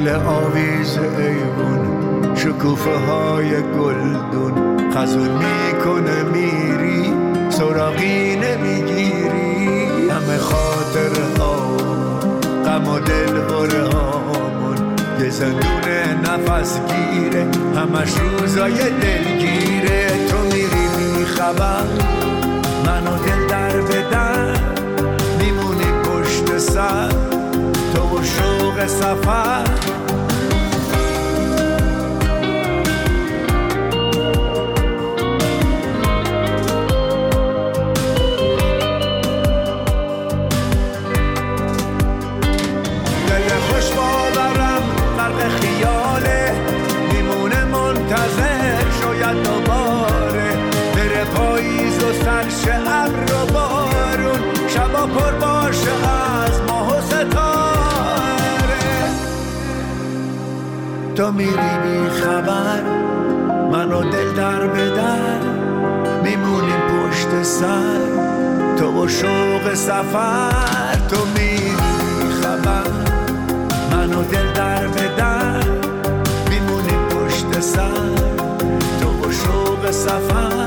گل آویز ایوون شکوفه های گلدون خزون میکنه میری سراغی نمیگیری همه خاطر ها غم و دل بره هامون یه زندون نفس گیره همش روزای دلگیره تو میری بی خبر منو دل در بدن میمونی پشت سر تو و شوق سفر خیاله میمونه منتظر شاید دوباره بره پاییز و سرش ابر و بارون شبا پر باشه از ماه و ستاره تو میری بی خبر منو دل در بدر میمونیم پشت سر تو و شوق سفر تو میری بی خبر منو دل در بدن میمونیم پشت سر تو و شوق سفر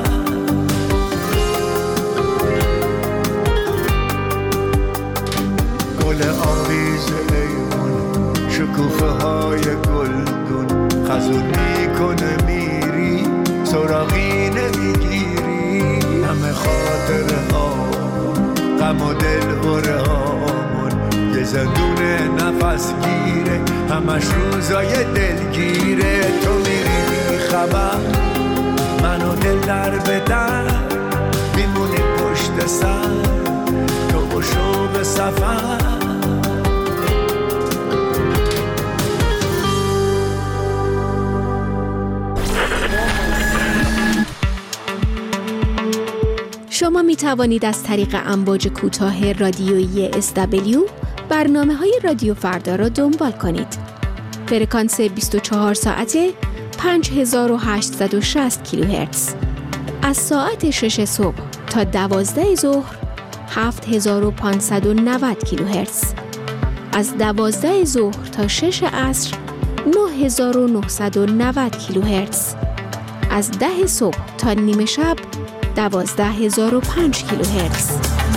گل آویز ایوون شکوفه های گلدون خزون میکنه میری سراغی نمیگیری همه خاطره ها غم و دل بره هامون یه زندون نفس گیره همش روزای دلگیره تو میری بی خبر منو دل در بدن میمونی پشت سر تو و شوق سفر شما می توانید از طریق امواج کوتاه رادیویی SW برنامه‌های رادیو فردا را دنبال کنید. فرکانس 24 ساعته 5860 کیلوهرتز. از ساعت 6 صبح تا 12 ظهر 7590 کیلوهرتز. از 12 ظهر تا 6 عصر 9990 کیلوهرتز. از 10 صبح تا نیم شب 12005 کیلوهرتز.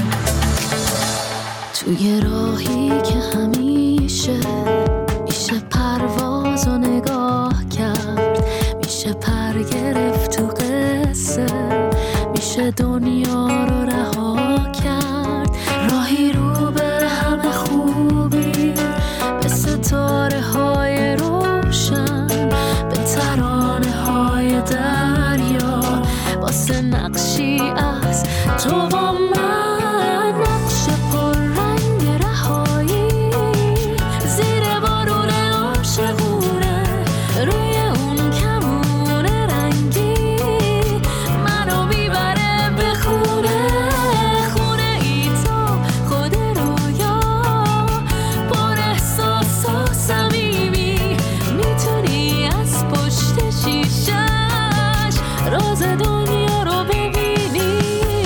توی راهی که همیشه میشه پرواز و نگاه کرد میشه پر گرفت تو قصه میشه دنیا رو رها کرد راهی رو به همه خوبی به ستاره های روشن به ترانه های دریا واسه نقشی از تو با من نقش پر رنگ رهایی زیر بارون عاشقونه روی اون کمون رنگی منو میبره به خونه خونه ای تو خود رویا پر احساس و صمیمی میتونی از پشت شیشش راز دنیا رو ببینی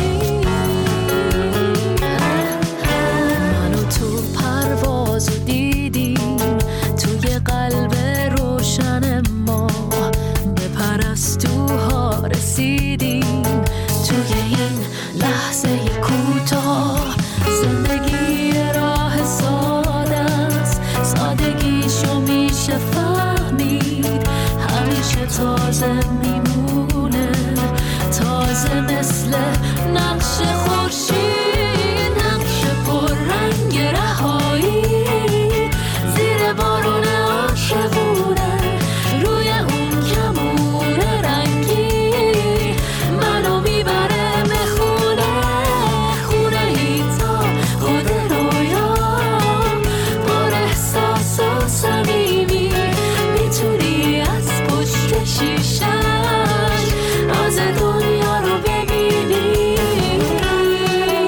منو تو پروازو دیدیم توی قلب روشن ما به پرستوها رسیدیم توی این لحظه کوتاه زندگی راه ساده است سادگیشو میشه فهمید همیشه تازه میمونه تازه مثل نقش خورشید نقش پر رنگ رهایی زیر بارون عاشقونه روی اون کمون رنگی منو میبره به خونه خونه ای تا خود رویا پر احساس و صمیمی میتونی از پشت شیشش راز دنیا رو ببینی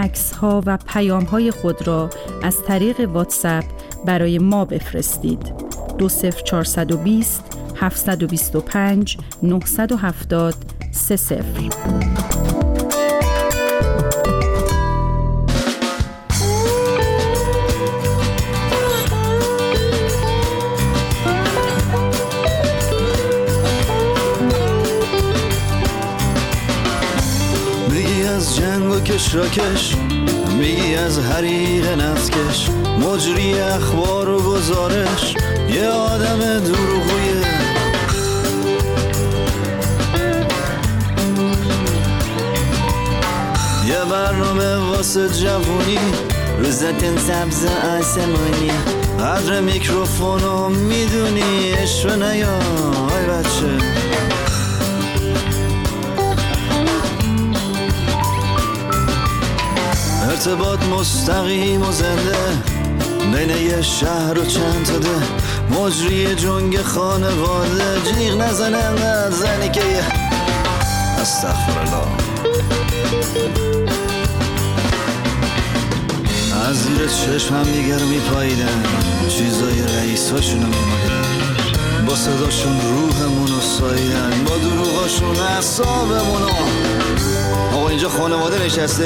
عکس‌ها و پیام‌های خود را از طریق واتساپ برای ما بفرستید. 20420 725 970 30. کشراکش میگی از حریق نفتکش، مجری اخبار و گزارش، یه آدم دروغویه. یه برنامه واسه جوونی روزتن سبز آسمانی، قدر میکروفونو میدونی عشق نیا های بچه. ارتباط مستقیم و زنده بین یه شهر و چند تا ده، مجری جنگ خانواده، جیغ نزنه انقدر زنی که یه استغفرالله از زیر چشمم دیگر میپاییدن، چیزای رئیساشونو میمادن، با صداشون روحمونو ساییدن، با دروغاشون اعصابمونو. آقا اینجا خانواده نشسته،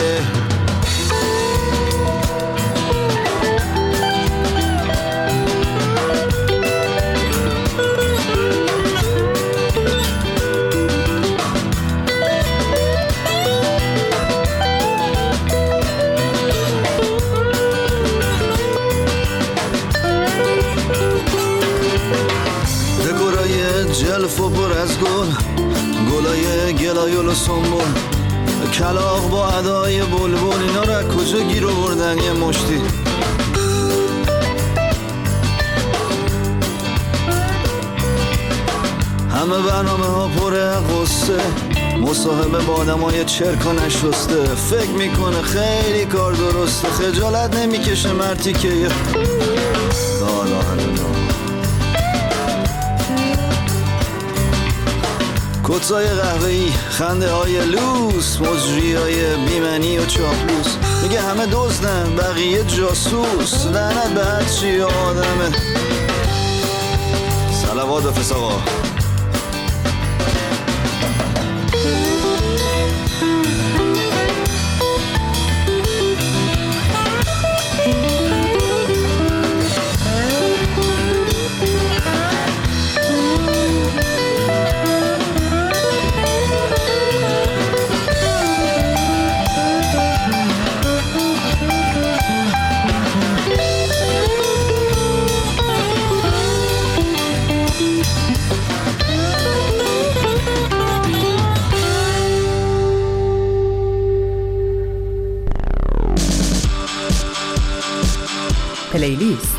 جلف و پر از گل، گلای گلایل و سنبول، کلاغ با ادای بلبل، اینا را کجا گیر آوردن یه مشتی. همه برنامه ها پر قصه، مصاحبه با آدمای چرکا نشسته، فکر میکنه خیلی کار درسته، خجالت نمیکشه مرتی که یه کتای قهوه‌ای، خنده های لوس، مجری های بیمنی و چاپلوس، میگه همه دزدن بقیه جاسوس، لعنت به هر چی آدمه. صلوات و فساقا. پلیلیست.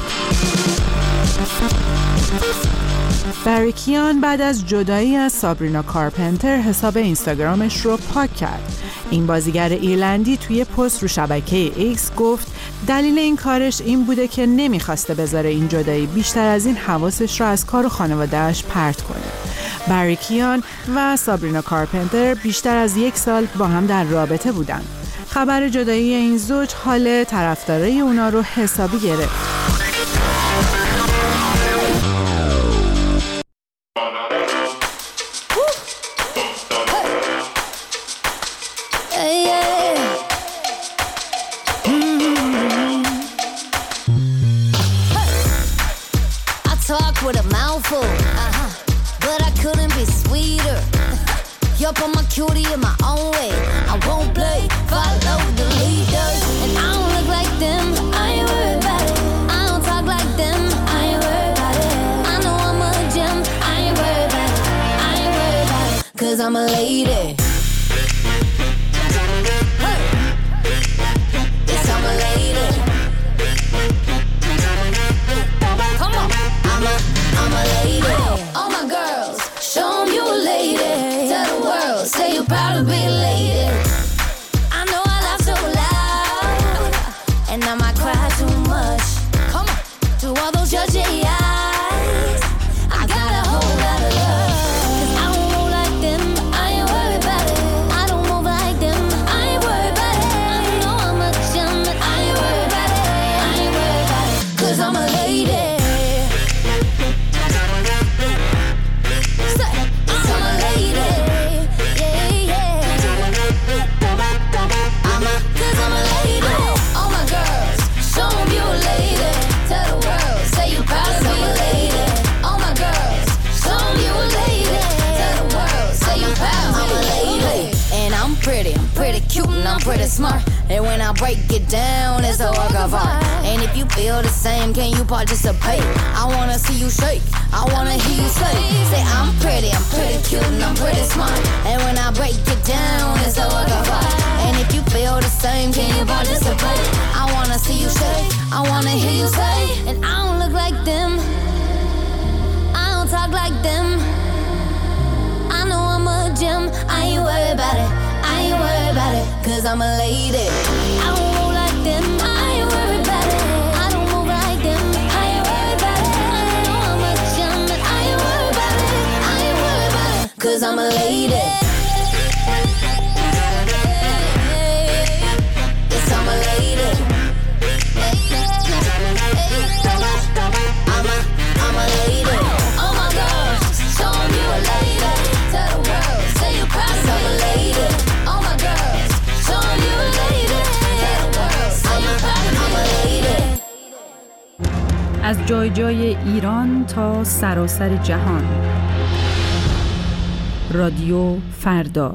بری کیان بعد از جدایی از سابرینا کارپنتر حساب اینستاگرامش رو پاک کرد. این بازیگر ایرلندی توی پست رو شبکه ایکس گفت دلیل این کارش این بوده که نمیخواسته بذاره این جدایی بیشتر از این حواسش رو از کار و خانواده‌اش پرت کنه. بری کیان و سابرینا کارپنتر بیشتر از 1 سال با هم در رابطه بودن. خبر جدایی این زوج حال طرفدارای اونا رو حسابی گرفت. Up on my cutie in my own way. I won't play, follow the leaders. And I don't look like them, I ain't worried about it. I don't talk like them, I ain't worried about it. I know I'm a gem, I ain't worried about it. I ain't worried about it, 'cause I'm a lady. Hey. Yes, I'm a lady. Come on. I'm a lady. All my girls, show 'em you a lady. Say you're proud to be a lady. I know I laugh so loud, and I might cry too much. Come on, to all those judgy eyes, I got a whole lot of love. 'Cause I don't roll like them, I ain't worried about pretty smart. And when I break it down, it's a work of art. And if you feel the same, can you participate? I wanna see you shake, I wanna hear you say I'm pretty cute, and I'm pretty smart. And when I break it down, it's a work of art. And if you feel the same, can you participate? I wanna see you shake, I wanna hear you say. And I don't look like them, I don't talk like them. I know I'm a gem, I ain't worried about it, I ain't worried about it, cause I'm a lady. I don't roll like them, I ain't worried about it. I don't move like them, I ain't worried about it. I know I'm a gem, and I ain't worried about it, I ain't worried about it, cause I'm a lady. Yes, I'm a lady. I'm a lady. Oh my God, show 'em you a lady. Tell the world, say you're proud, 'cause I'm a lady. Oh my girls, show 'em you a lady. Tell the world, say you're proud, I'm a lady. از جای جای ایران تا سراسر جهان. رادیو فردا.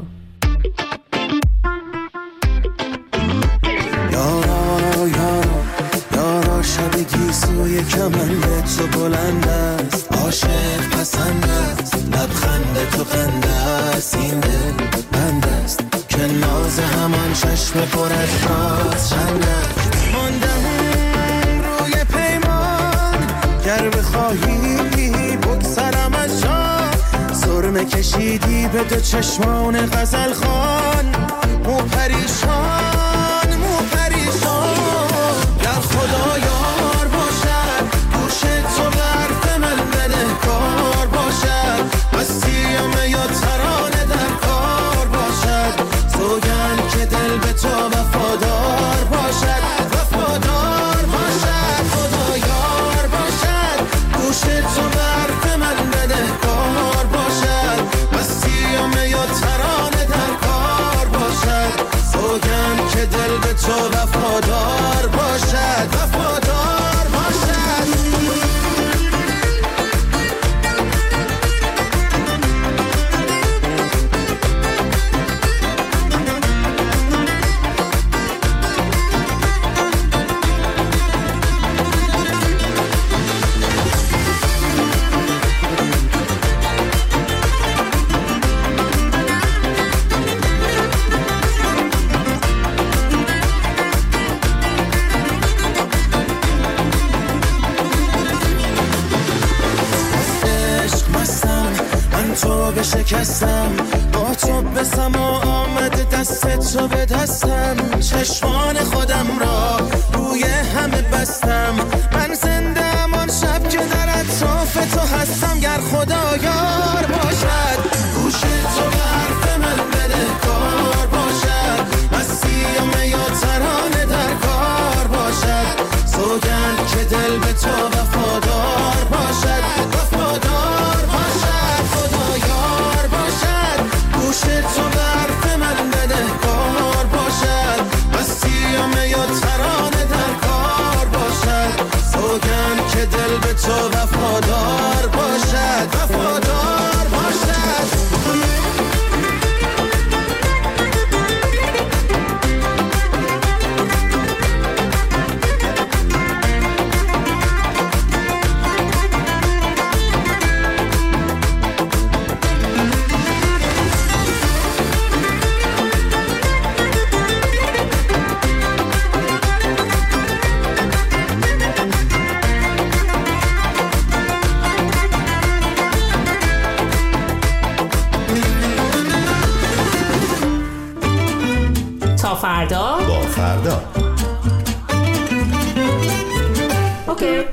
یارا شب گیسوی کمنده تو بلند است، عاشق پسند است، لبخند تو خنده است، این دل بند است که ناز همان چشم پر از راز چند است. ماندم روی پیمان، گر بخواهی بگذرم از جا، سرمه کشیدی به دو چشمان غزل خان. مو پریشان گر خدا یار باشد، گوش تو به حرف من بدهکار باشد، مسیم یا ترانه در کار باشد، سوگند که دل به تو وفادار باشد، وفادار باشد. خدا یار باشد، گوش تو به حرف من بدهکار باشد، مسیم یا ترانه در کار باشد، سوگند که دل به تو وفادار باشد، وفادار باشد. شکستم با تو به سما آمد، دست تو به دستم، چشمان خودم را روی همه بستم. من زنده آن شب که در اطراف تو هستم، گر خدا یار باشد، گوش تو به حرف من بدهکار باشد، مسیم یا ترانه در کار باشد، سوگند که دل به تو وفادار باشد، وفادار باشد. خدا یار باشد، گوش تو به حرف من بدهکار باشد، مسیم یا ترانه در کار باشد، سوگند که دل به تو وفادار باشد، وفادار باشد. فردا با فردا. اوکی.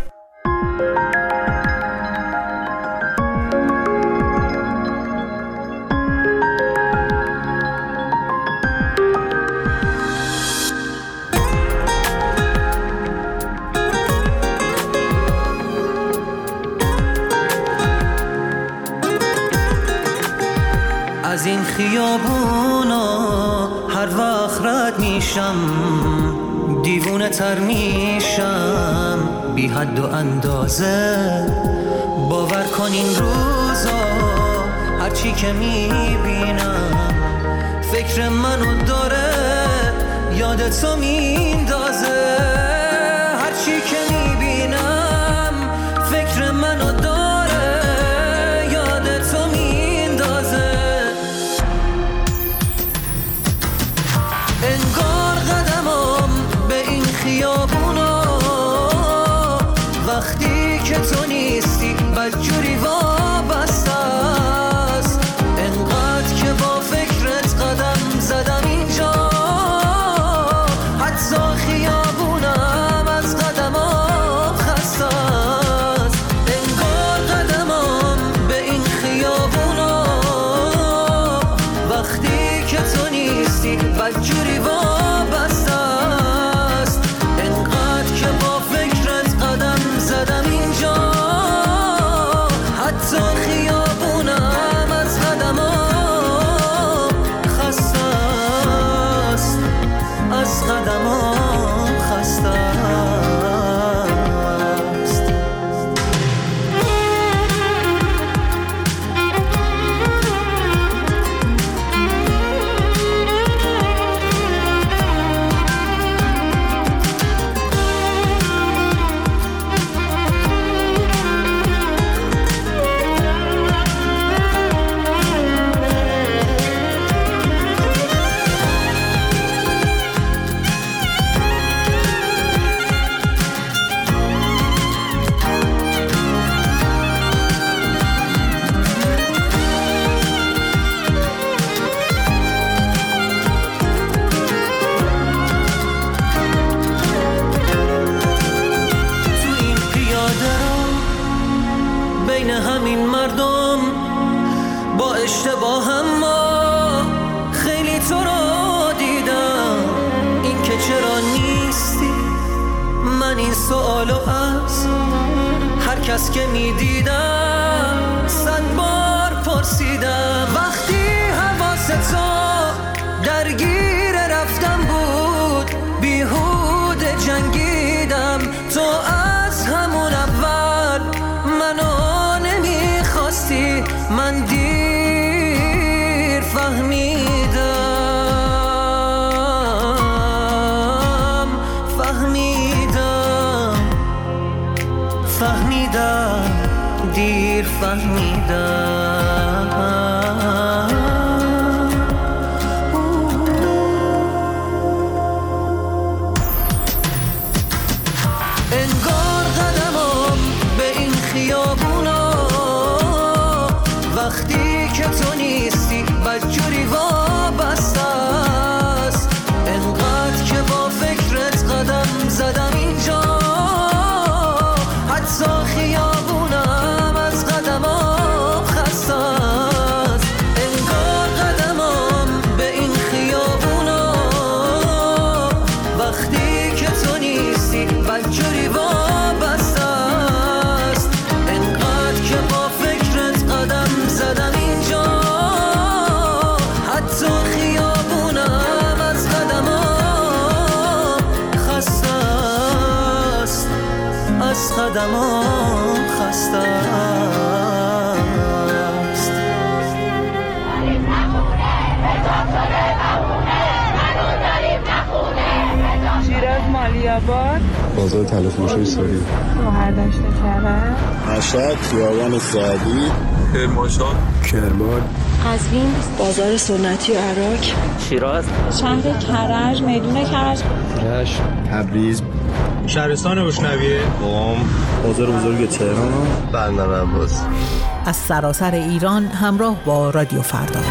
از این خیابونا هر وقت رد میشم، دیوونه تر میشم بی حد و اندازه. باور کن این روزا هرچی که میبینم فکر منو داره یادتو میندازه، هرچی که میبینم فکر منو داره، یادتو میندازه. انگار قدمم به این خیابونا وقتی که تو نیستی بدجوری وابسته است، انقدر که با فکرت قدم زدم اینجا، حتی خیابونم از قدمم خسته است. انگار قدمم به این خیابونا وقتی که تو نیستی بدجوری وابسته است، انقدر که با فکرت قدم زدم اینجا، حتی خیابونم از قدمم خسته است، از قدمم خسته است. بین همین مردم با اشتباهم ما خیلی تو رو دیدم، این که چرا نیستی، من این سوالو از هر کس که میدیدم 100 بار پرسیدم. وقتی حواست تو درگیر رفتم بود، بیهوده جنگیدم، تو از همون اول منو نمیخواستی، من دیر فهمیدم، دیر فهمیدم. انگار قدمم به این خیابونا وقتی که تو نیستی بدجوری وابسته است، انقدر که با فکرت قدم زدم اینجا، حتی خیابونم از قدمم خسته است. انگار قدمم به این خیابونا وقتی که تو نیستی بدجوری وابسته است، انقدر که با فکرت قدم زدم اینجا، حتی خیابونم از قدمم خسته است، از قدمم خسته است. شیراز مالی‌آباد، بازار تلفروشی سوری، گوهر دشت کرج، مشهد خیابان سعدی، کرمانشاه، کرمان، قزوین، بازار سنتی عراق، شیراز، شهر کرج، میدون کرج، رشت، تبریز، شهرستان روشنویه، قم، بازار بزرگ تهران، بندر عباس. از سراسر ایران همراه با رادیو فردا.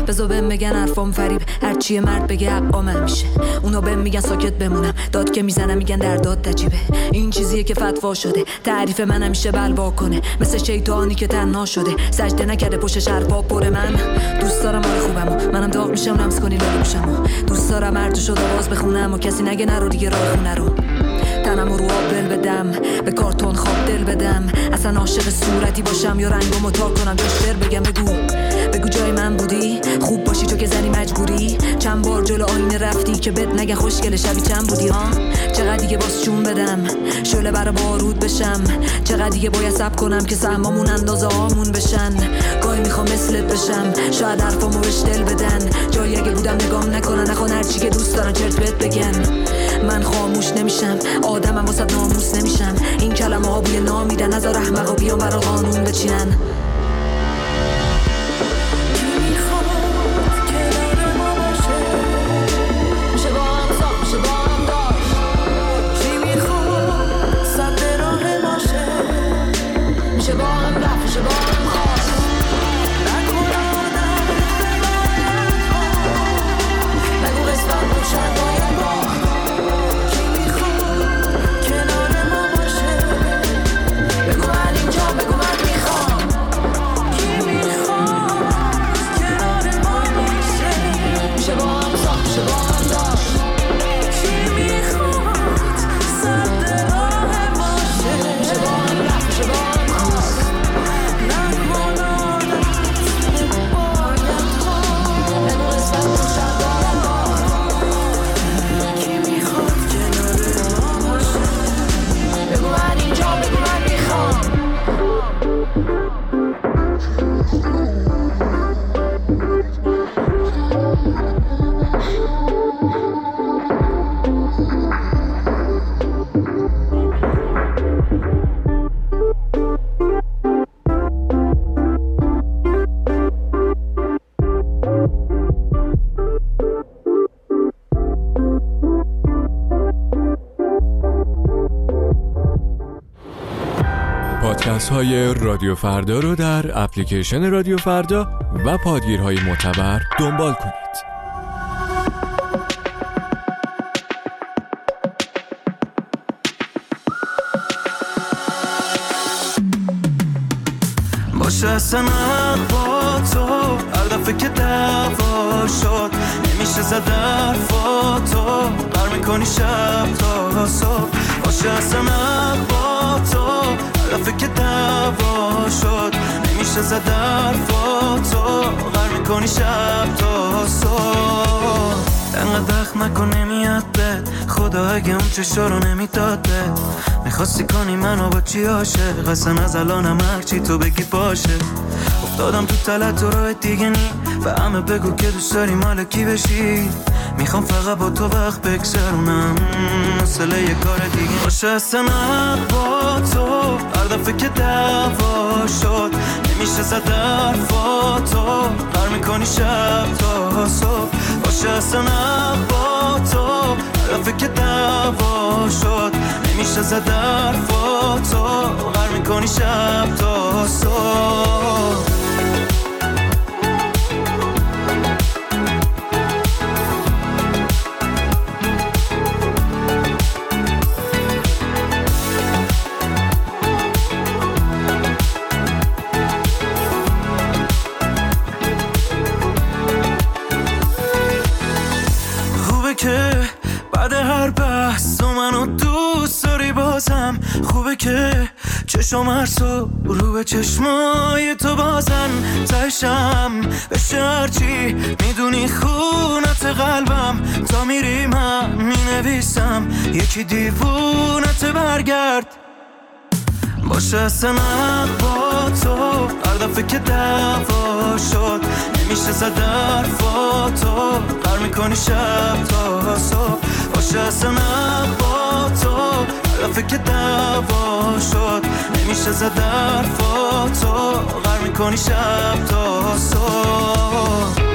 بذار بهم بگن حرفام فریب، هرچی مرد بگه حقام میشه. اونا بهم میگن ساکت بمونم، داد که میزنم میگن در داد تجیبه. این چیزیه که فتوا شده، تعریف من همیشه بلوا کنه، مثل شیطانی که تنها شده، سجده نکرده پشت حرفا پر. من دوست دارم حال خوبمو، منم داغ میشم لمس کنی لاله گوشمو. دوست دارم هر تو شد آواز بخونم و کسی نگه نرو دیگه راه خونه رو. تنم رو آب دل بدم، به کارتون خواب دل بدم، اصلا عاشق صورتی باشم یا رنگمو تا کنم یا شعر بگم. بگو جای من بودی، خوب باشی تو که زنی مجبوری. چند بار جلو آینه رفتی که بد نگه خوشگل شبی چند بودی ها. چقدر دیگه باز چون بدم شعله برا بارود بشم، چقدر دیگه باید صبر کنم که سهمامون اندازه هامون بشن. گاهی میخوام مثلت بشم، شاید حرفامو بهش دل بدن، جایی اگه بودم نگام نکنن، نخوان هرچی که دوست دارن چرت بهت بگن. من خاموش نمیشم، آدمم واسه ناموس نمیشم، این کلمه ها بوی نامیدن، نذار احمقا بیان برا قانون بچینن. پادکست های رادیو فردا رو در اپلیکیشن رادیو فردا و پادگیرهای معتبر دنبال کنید. باشه اصلا با تو هر دفعه که دعوا شد نمیشه زد حرفاتو، بر میکنی شب تا صبح. باشه اصلا با تو هر دفعه که دعوا شد نمیشه زد حرفاتو، بر میکنی شب تا صبح. انقدر دخم نکن نمیاد بد، خدا اگه اون چشا رو نمیداد بد. میخواستی کنی منو با چی عاشق، اصلا از الانم هرچی تو بگی باشه. افتادم تو تلت و راه دیگه نی، به همه بگو که دوست داری مال کی بشی. میخوام فقط با تو وقت بگذرونم، مسئله یه کار دیگه باشه. اصلا با تو هر دفعه که دعوا شد نمیشه زد حرفاتو، بر میکنی شب تا صبح. باشه اصلا با تو هر دفعه که دعوا شد نمیشه زد حرفاتو، بر میکنی شب تا صبح. بعد هر بحث تو منو دوست داری بازم، خوبه که چشم هر صبح رو به چشمای تو بازن. تشم بشه هرچی میدونی خونت قلبم، تا میری من مینویسم یکی دیوونت برگرد. باشه اصلا با تو هر دفعه که دعوا شد نمیشه زد حرفاتو، بر میکنی شب تا صبح. باشه اصلا با تو هر دفعه که دعوا شد نمیشه زد حرفاتو، بر میکنی شب تا صبح.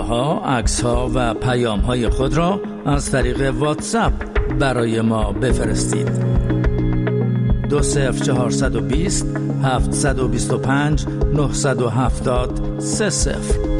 ها، عکس ها و پیام های خود را از طریق واتساپ برای ما بفرستید. 20420 725 970 30.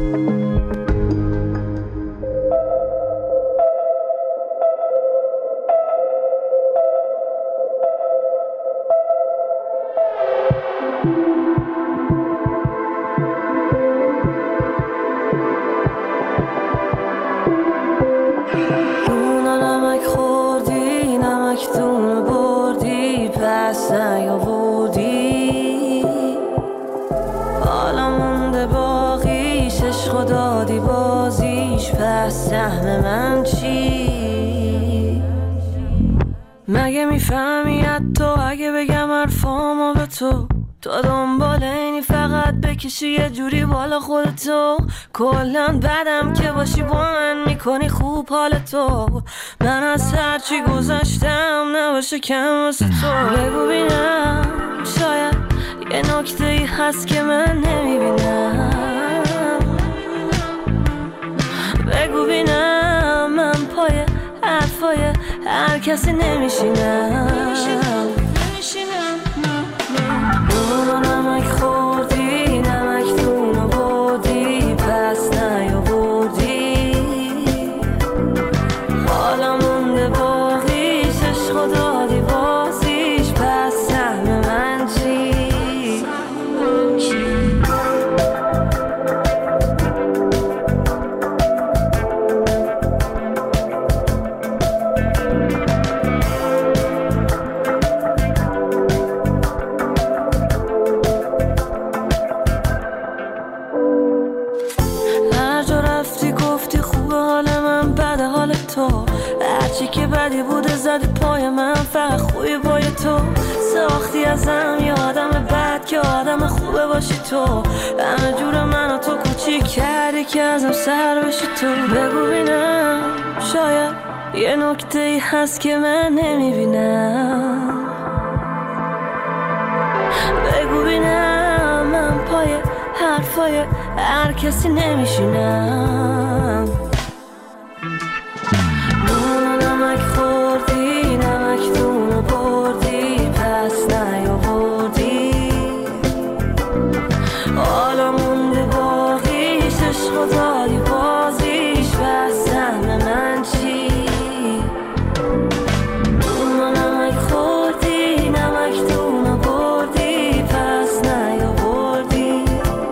مگه میفهمی حتی اگه بگم حرفامو به تو دنبال اینی فقط بکشی یه جوری بالا خودتو، کلن بدم که باشی با من میکنی خوب حالتو، من از هرچی گذشتم نباشه کم واسه تو. بگو بینم شاید یه نکته ای هست که من نمیبینم، بگو بینم من پای حرفای هر کسی نمیشینم. نمک خوردی نمکتونو بردی پس نیاوردی، حالا مونده باقیش عشقو دادی بازیش، پس سهم من چی؟ هرچی که بدی بوده زدی پای من، فقط خوبی پای تو ساختی ازم یه آدم بد که آدم خوبه باشی تو، همه جور منو تو کوچیک کردی که ازم سر بشی تو. بگو بینم شاید یه نکته ای هست که من نمیبینم، بگو بینم من پای حرفای هر کسی نمیشینم. نمک خوردی نمکتونو بردی پس نیاوردی، حالا مونده باقیش عشقو دادی بازیش، پس سهم من چی؟ نمک خوردی نمکتونو بردی پس نیاوردی،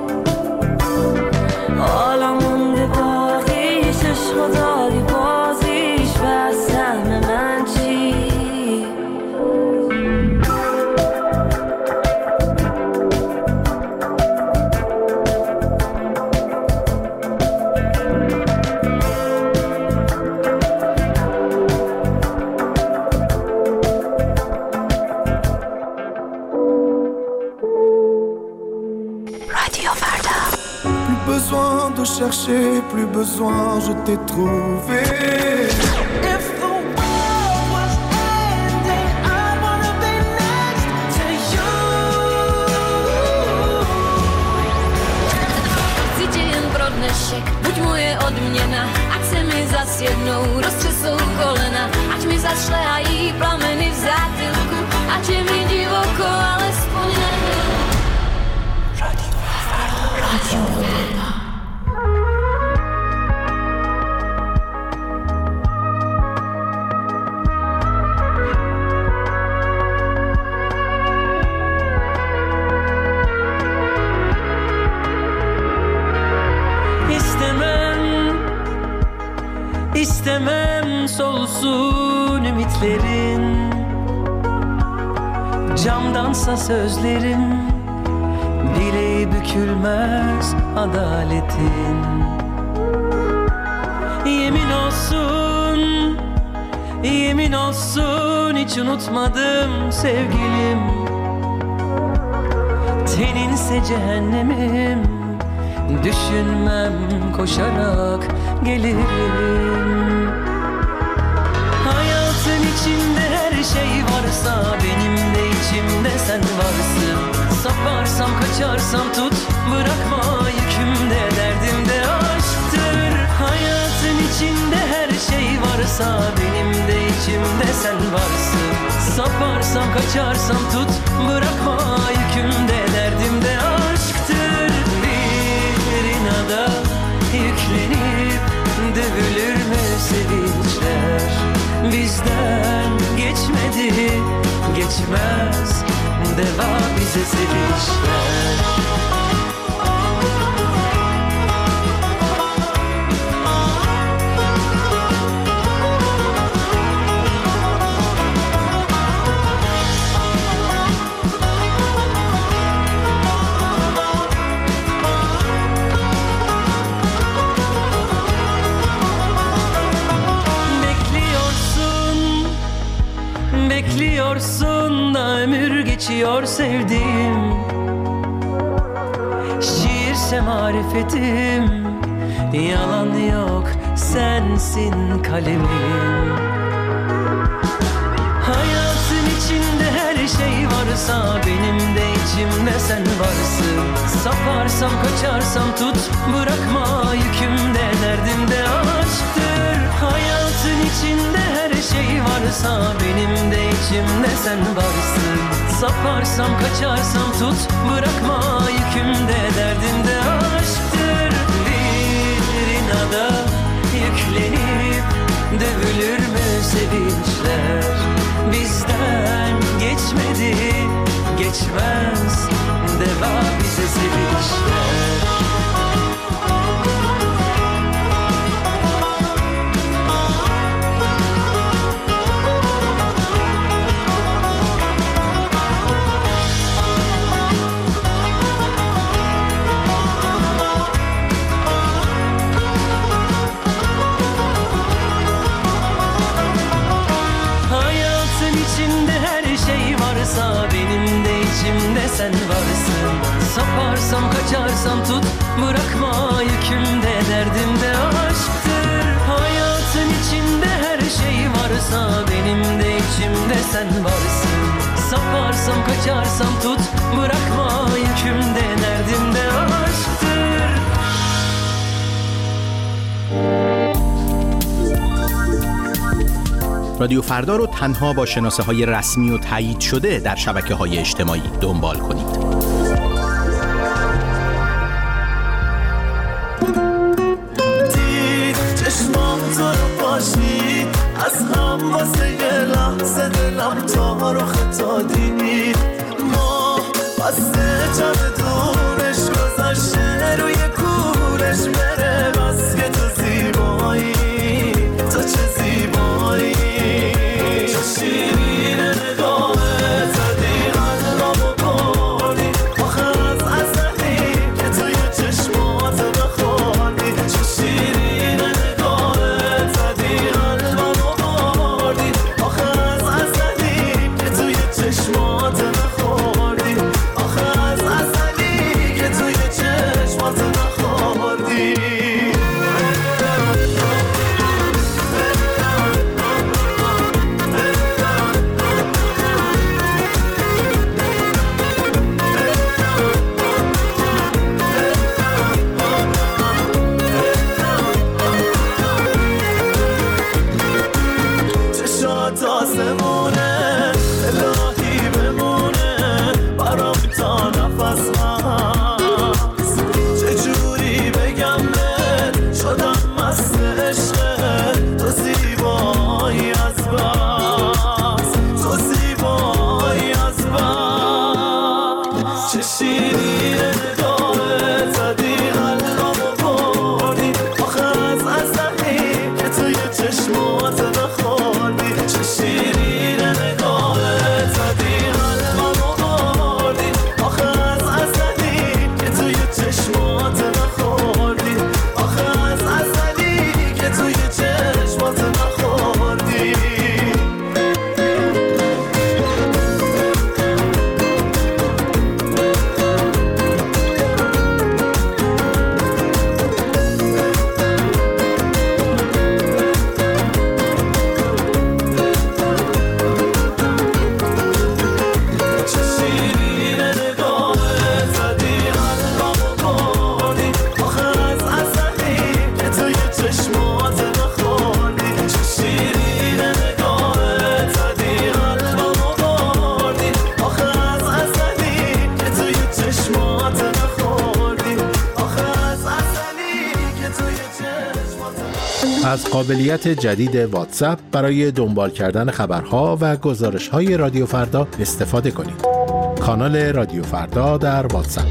حالا مونده باقیش عشقو دادی بازیش، پس سهم من چی؟ Plus besoin de chercher, plus besoin, je t'ai trouvé. If the world was ending, I wanna be next to you. Cíti jen pro dnešek, buď moje odměna, ať se mi zas jednou roztřesou kolena, ať mi zašlehají plameny v zátylku, ať je mi divoko, alespoň na chvíli. Radio Farda. İstemem solsun ümitlerin, camdansa sözlerin, bileği bükülmez adaletin. Yemin olsun, yemin olsun hiç unutmadım sevgilim, teninse cehennemim, düşünmem koşarak gelirim. Hayatın içinde her şey varsa, benim de içimde sen varsın. Saparsam kaçarsam tut, bırakma yükümde, derdim de aşktır. varsa benim de içimde sen varsın. Saparsam kaçarsam tut, bırakma yükümde, derdimde aşktır. Bir inada yüklenip dövülür mü sevinçler? Bizden geçmedi, geçmez, deva bize sevinçler. Bekliyorsun da ömür geçiyor sevdiğim. Şiirse marifetim, yalan yok sensin kalemim. Hayatın içinde her şey varsa benim de içimde sen varsın. Saparsam kaçarsam tut, bırakma yükümde, derdimde aşktır. Hayatın içinde her şey varsa benim de içimde sen varsın. Saparsam kaçarsam tut, bırakma yükümde, derdimde aşktır. Bir inada yüklenip dövülür mü sevinçler? Bizden geçmedi, geçmez, deva bize sevinçler. Benim de içimde sen varsın. Saparsam kaçarsam tut, bırakma yükümde, derdimde aşktır. Hayatın içinde her şey varsa benim de içimde sen varsın. Saparsam kaçarsam tut, bırakma yükümde, derdimde aşktır. رادیو فردا رو تنها با شناسه‌های رسمی و تایید شده در شبکه‌های اجتماعی دنبال کنید. دید چشمام تو رو باشید، از هم واسه یه لحظه دلم تا رو خطا دید. ما بسته جمع دونش گذاشته روی کورش بره، بس که تو زیبایی، تو چه زیبایی، چه شیرین نگاهه، زدی قلبمو بردی، آخه از ازلی که توی چشمات بخوردی. چه شیرین نگاهه، زدی قلبمو بردی، آخه از ازلی که توی چشمات بخوردی، آخه از ازلی که توی چشمات بخوردی. چشات آسمونه، الهی بمونه برام تا نفس هست. چجوری بگم بهت شدم مست عشقت، تو زیبایی از بس، تو زیبایی از بس. چه شیرین نگاهت، زدی قلبمو بردی، آخه از ازلی که توی چشمات بخوردی. چه شیرین از قابلیت جدید واتساپ برای دنبال کردن خبرها و گزارش‌های رادیو فردا استفاده کنید. کانال رادیو فردا در واتساپ.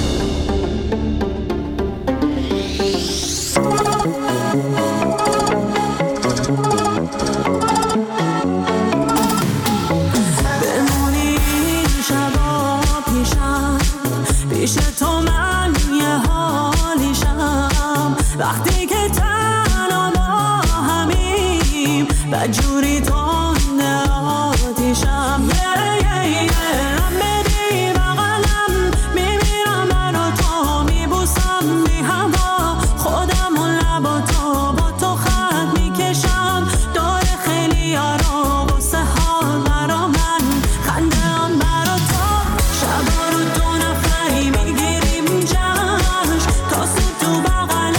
وقتی که تنها ما همیم بدجوری تنده آتیشم هم بدی بغلم میمیرم من و تو میبوسم بی هوا خودم و لبا تو با تو خط میکشم دور خیلی یارا واسه حال برا من خنده هم برا تو شبا رو دو نفری میگیریم جشن تا صبح تو بغل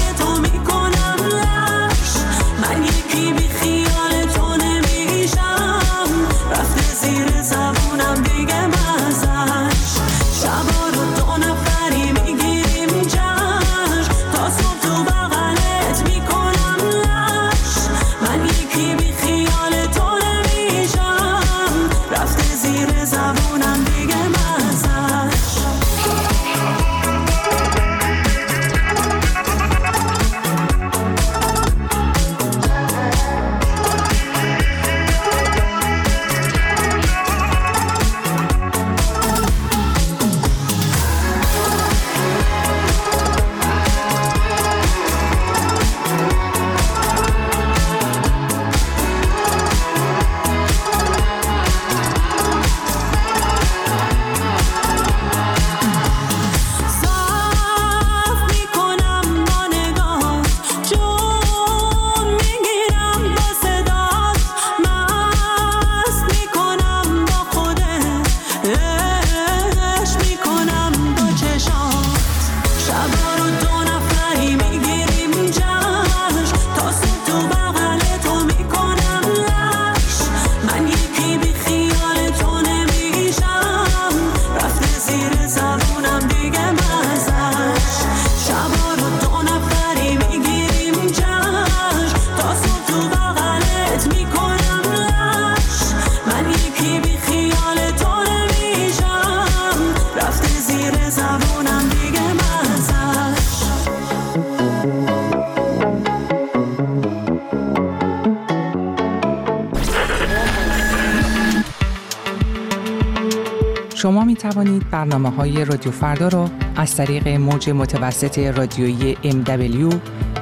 شما می توانید برنامه‌های رادیو فردا را از طریق موج متوسط رادیویی MW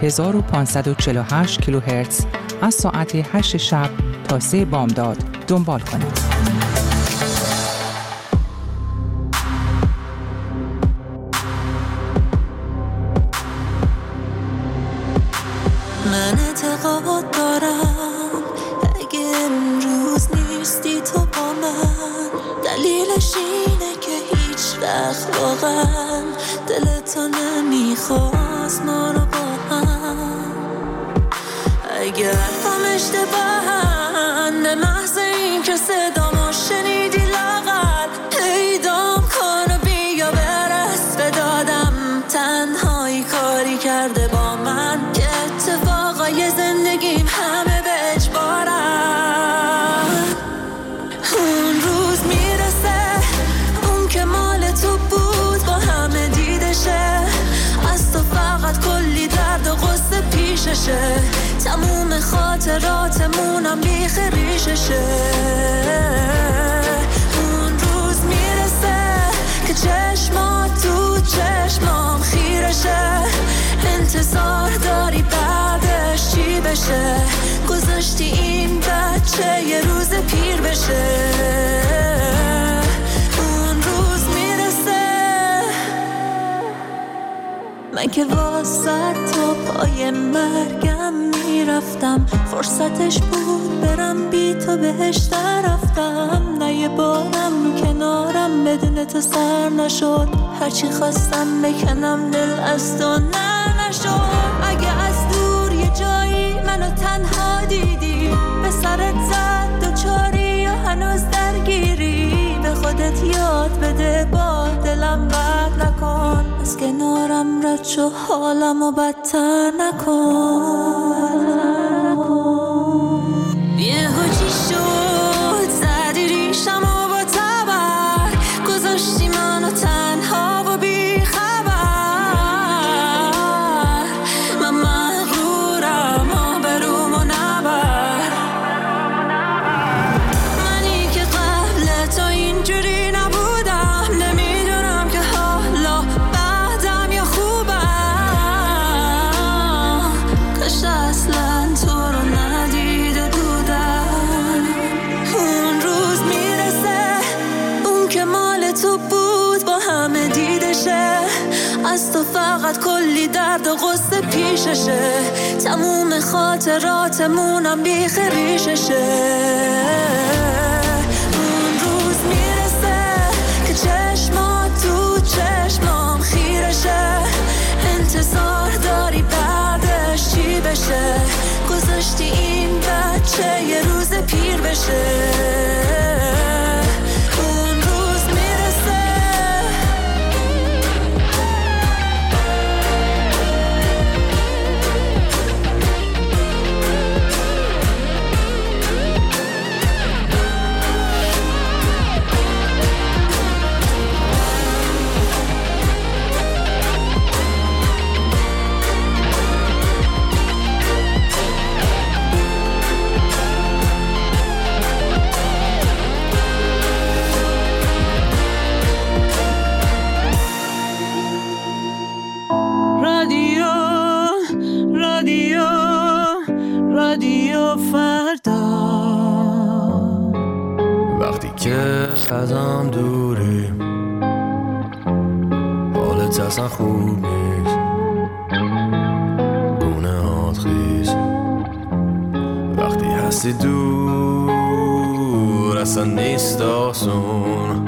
1548 کیلوهرتز از ساعت 8 شب تا 3 بامداد دنبال کنید. من اعتقاد دارم اگه امروز نیستی تو با من دلیلش اینه که هیچ وقت واقعا دلتو نمیخواست ما رو با هم. اگر هم اشتباهن به محض این که صدامو شنیدی لاغر پیدام کن و بیا برس به دادم تنهایی کاری کرده با من که اتفاقای زندگیم همه به اجبارن. اون روز میرسه اون که مال تو بود با همه دیدشه از تو فقط کلی درد و غصه پیششه تموم خاطراتمونم بیخ ریششه. اون روز میرسه که چشمات تو چشمام خیرشه انتظار داری بعدش چی بشه گذاشتی این بچه یه روز پیر بشه. اون روز میرسه من که واسه تا پای مرگم میرفتم فرصتش بود برم بی تو بهش رفتم نه یه بارم رو کنارم بدون تو سر نشد هرچی خواستم بکنم دل از تو نشد. اگه از دور یه جایی منو تنها دیدی به سرت زد دوچاری یا هنوز درگیری به خودت یاد بده با دلم بد نکن از کنارم رد شو حالمو بدتر نکن. پیششه، تموم خاطراتمونم بیخ ریششه. اون روز میرسه که چشمات تو چشمام خیرشه، انتظار داری بعدش چی بشه، گذاشتی این بچه یه روز پیر بشه. رادیو فردا. وقتی که ازم دوری حالت اصلا خوب نیست، گونه هات خیز. وقتی هستی دور اصلا نیست آسون،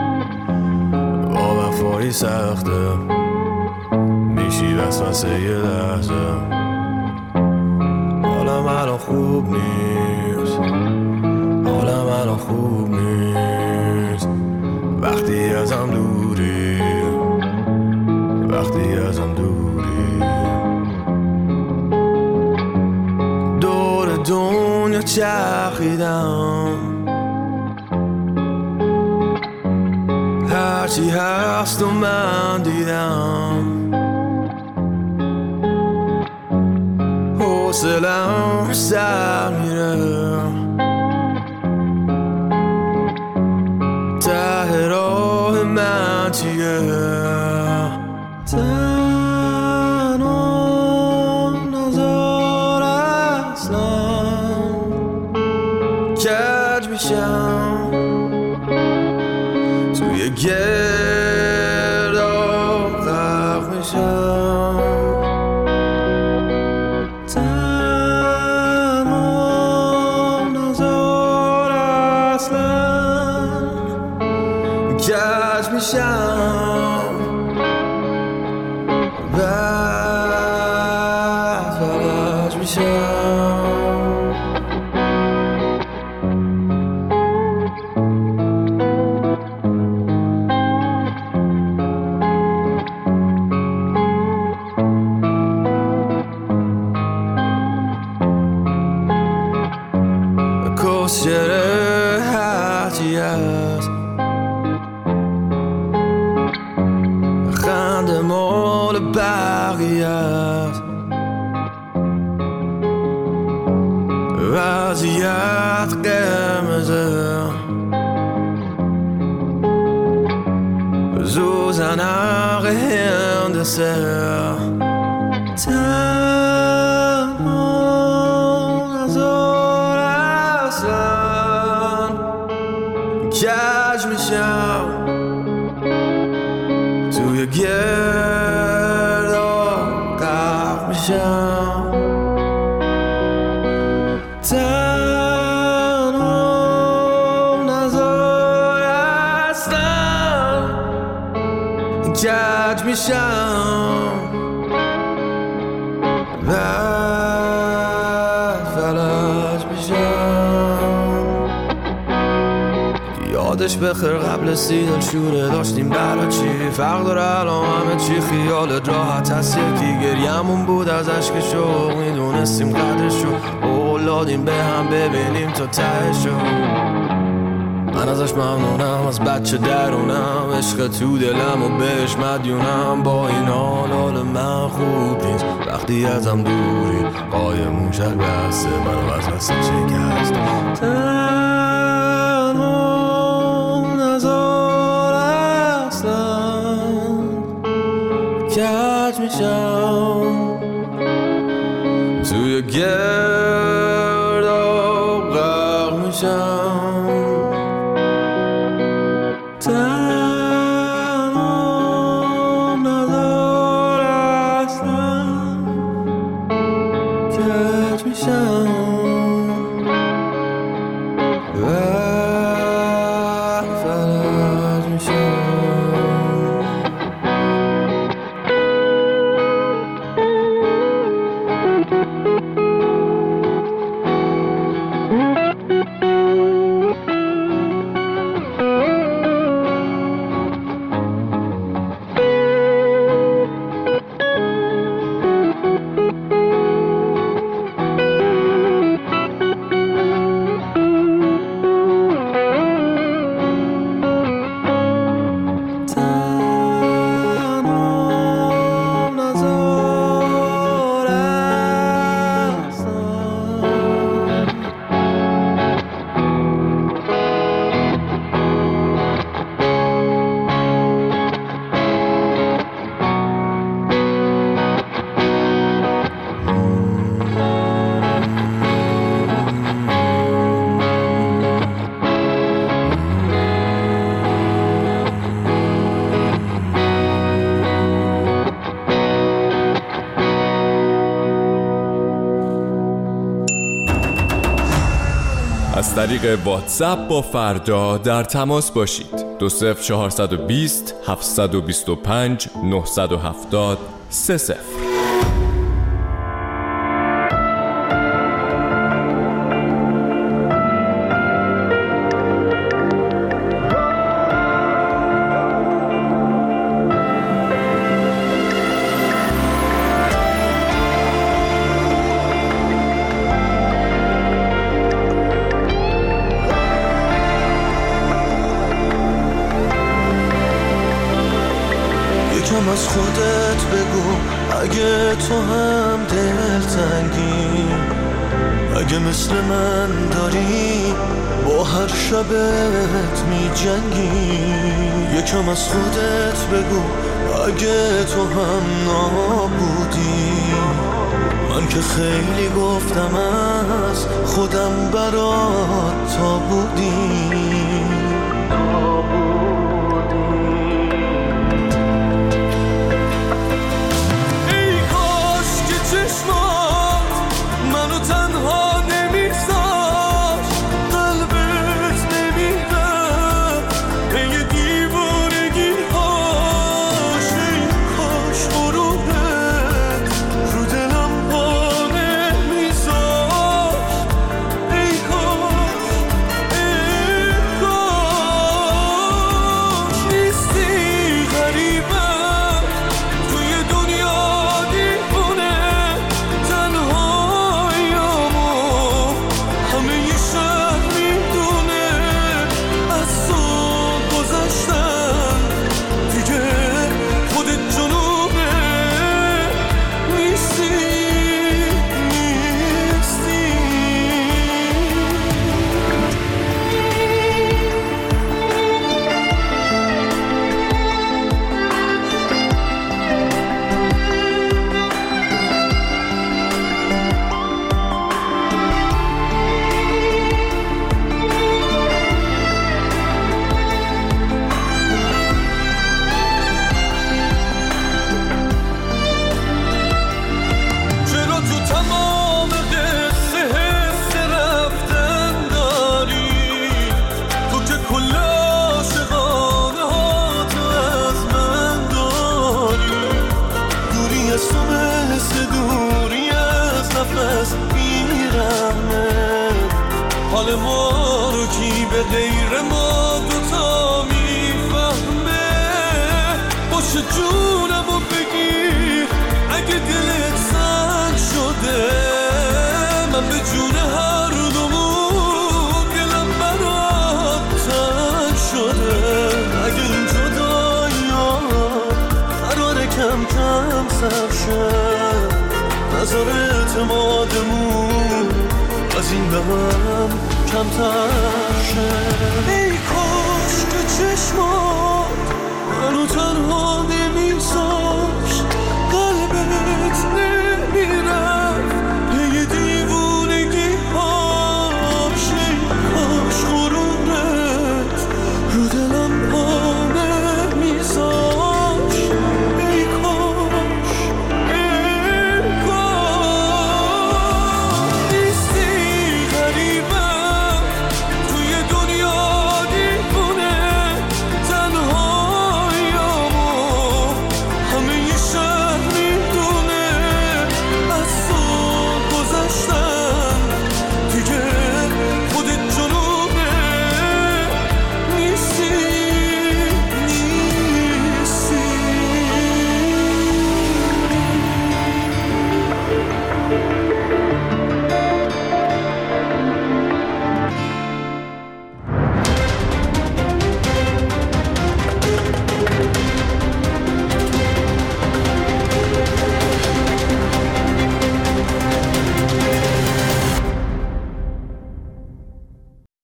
با وفایی سخته میشی وسوسه یه لحظه. حالم الان خوب نیست، حالم الان خوب نیست. وقتی ازم دوری، وقتی ازم دوری. دور دنیا چرخیدم، هرچی هست و من دیدم. حوصله‌ام سر میره، ته راه من چیه؟ تنها نزار اصلا، کج میشم توی گرداب غرق میشم. کج میشم بعد فلج میشم. کسچره هرچی هست، خنده مال بقیه است. وضعیت قرمزه، زوزنق هندسه. تنها نزار اصلا، کج میشم توی گرداب غرق میشم. تنها نزار اصلا، کج میشم بعد فلج میشم. یادش بخیر قبل سیدن شوره داشتیم برا چی، فرق داره الان همه چی. خیالت راحت هست یکی گریمون بود از عشق شوق، میدونستیم قدرشو اولادیم به هم ببینیم تا تهشو. من ازش ممنونم، از بچه درونم، عشق تو دلم و بهش مدیونم. با این حال من خوب نیست، وقتی ازم دوری قایمون شد بسته منو از وسط شکست. تنها نزار اصلا، کج میشم توی گرداب غرق میشم. از طریق واتساپ با فردا در تماس باشید. 20420 725 970 30. یکم از خودت بگو اگه تو هم دلتنگی، اگه مثل من داری با هر شبت می جنگی. یکم از خودت بگو اگه تو هم نابودی، من که خیلی گفتم از خودم برات تا بودی. منو تنها نمیذاش، قلبت نمیدم پی دیوانگی هاش. ای کاش غروبت رو دلم پا نمیذاش. ای کاش نیستی غریبم توی دنیا دیوونه. حال ما رو کی به غیر ما دوتا میفهمه؟ باشه جونمو بگیر اگه دلت سنگ شده. من به جون هر دومون دلم برات تنگ شده. اگه این جدایی‌ها قراره کم کم سر شه، نذار اعتمادمون از این دم کمتر شه. ای کاش که چشمات منو تنها نمی